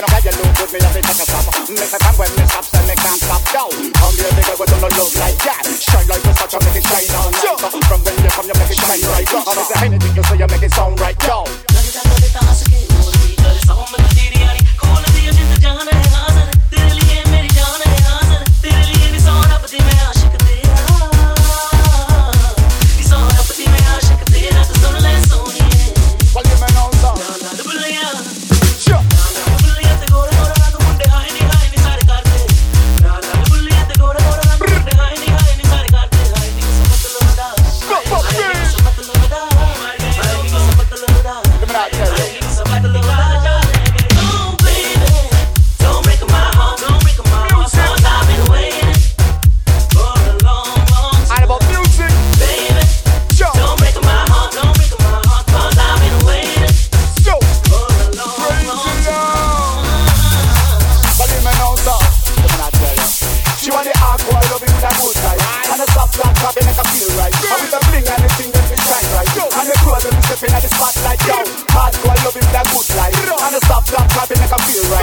know how you look good, me have to take a stop. Make a time when me stop, say me can't stop. Yo, come here, big girl, we don't look like that. Shine like the sun, you make it shine all night. From when you come, you make it shine right. I make anything you say, you make it sound right. Yo. Feel right.